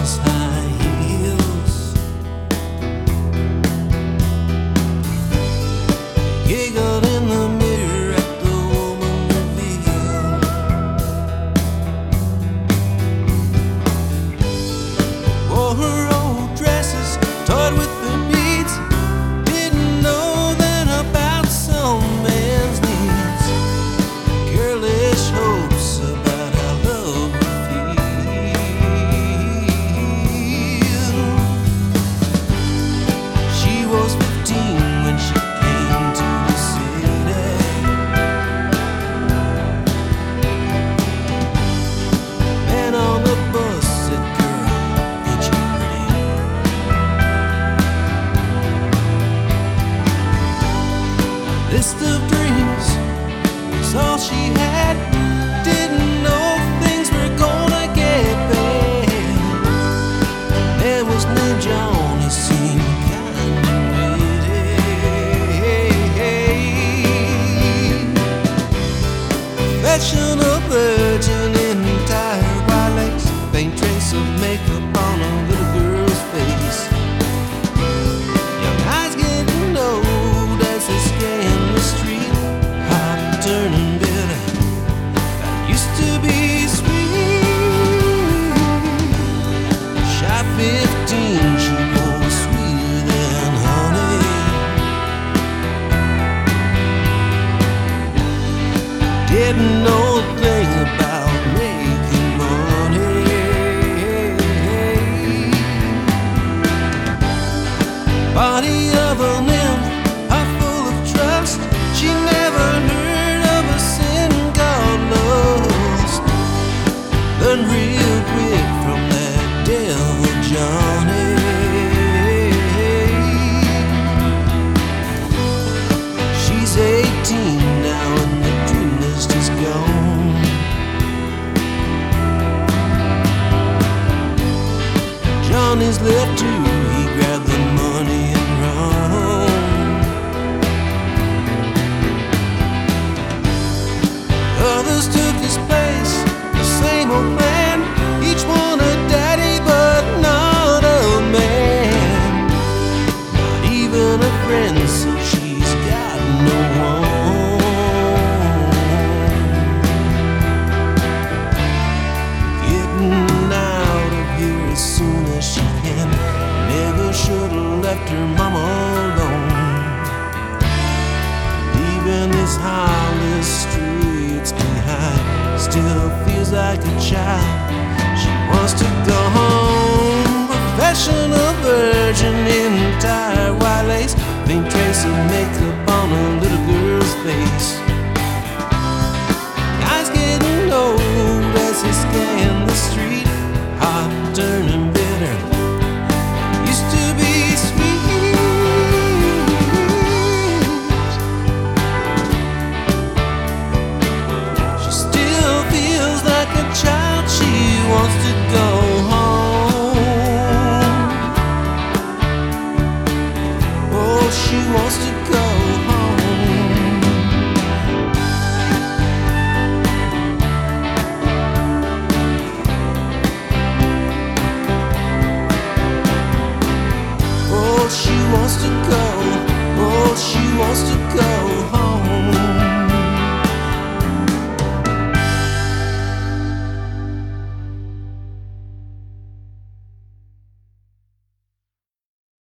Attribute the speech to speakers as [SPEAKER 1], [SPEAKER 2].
[SPEAKER 1] those high heels. Giggled in the mirror at the woman revealed. Wore her old dresses, toyed with the beads. Didn't know then about some man's needs. Girlish hopes about how love would feel. She was 15 when she came to the city. Man on the bus said, "Girl, ain't you pretty?" List of dreams was all she had. Didn't know things were gonna get bad. There was no John, he seemed kind and witty. Affectionate virgin in entire white lace, faint trace of makeup on a little girl's face. Young eyes getting old as they scan the street, hot turning bitter. That used to be sweet. Shy 15, she was sweeter than honey. Didn't know a thing about making money. Body of a nymph, heart full of trust. She never heard of a sin called lust. Learned real quick from that devil Johnny. She's 18 now and the dream list is gone. Johnny's left too, he grabbed the money and run. Others took his place, the same old plan. Each one a daddy, but not a man. Not even a friend, so she's got no one. Getting out of here as soon as she can. Never should've left her mama alone. Leaving these heartless streets behind, still feels like a child. She wants to go home. Professional virgin in entire white lace, faint trace of makeup